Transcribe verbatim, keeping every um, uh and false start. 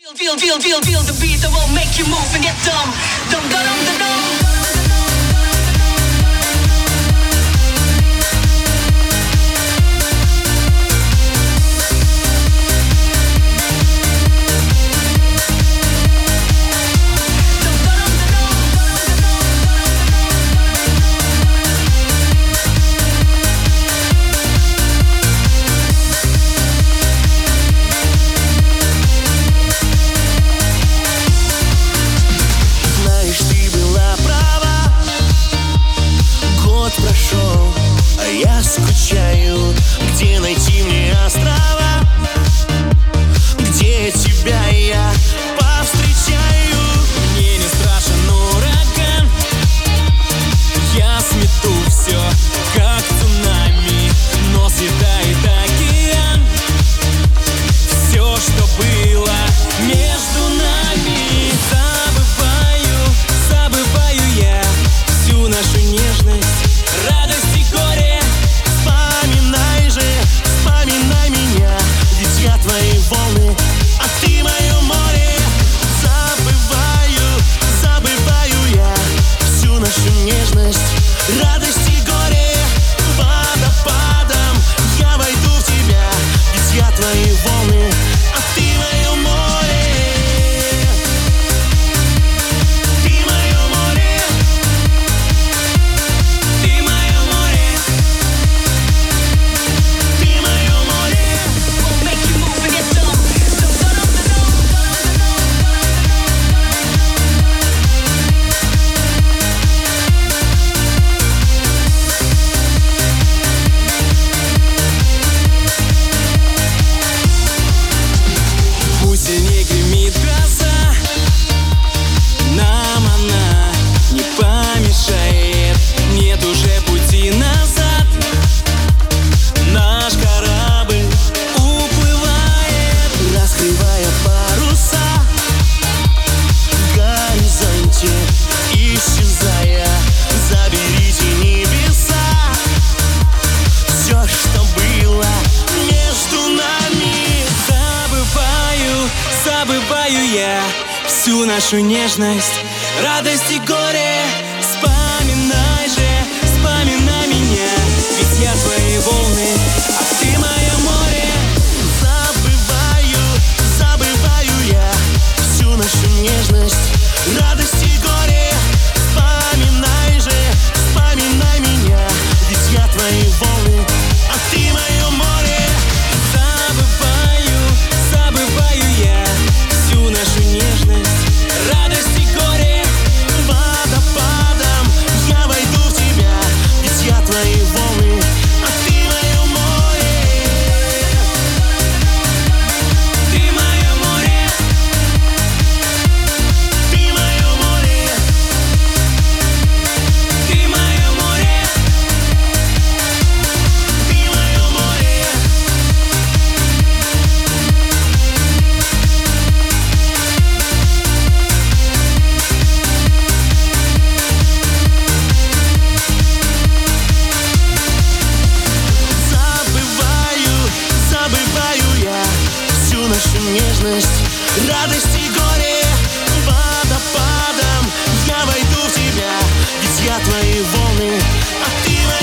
Feel, feel, feel, feel the beat that will make you move and get dumb. Dum, dum, dum, dum, dum. Скучаю, где найти мне острова, где тебя я повстречаю. Мне не страшен ураган, я смету все, как цунами, но съедает океан все, что было между нами. Забываю, забываю я всю нашу нежность, радость и горе. Вспоминай же, вспоминай меня, ведь я твои волны, а ты мое море. Забываю, забываю я всю нашу нежность, радость и горе. Водопадом я войду в тебя, ведь я твои волны, а ты мое море. Ты мое море. Ты мое море. Ты мое море. Will make you move and get dumb. Dum, dum, dum, dum, dum. Пусть сильнее гремит гроза, нам она не помешает. Нет уже пути назад, наш корабль уплывает. Раскрывая паруса в горизонте, исчезая, заберите небеса все, что было между нами. Забываю, забываю я всю нашу нежность, радость и горе. Вспоминай же, вспоминай меня, ведь я твои волны, а ты мое море. Забываю, забываю я всю нашу нежность, радость и горе. Вспоминай же, вспоминай меня, ведь я твои волны, а ты мое море. Забываю, забываю я всю нашу нежность, радость и горе. Водопадом я войду в тебя, ведь я твои волны, а ты мое море. Ты мое море. Ты мое море. Ты мое море. Ты мое море. Забываю, забываю я всю нашу нежность, радость и горе. Водопадом я войду в тебя, ведь я твои волны, а ты мои.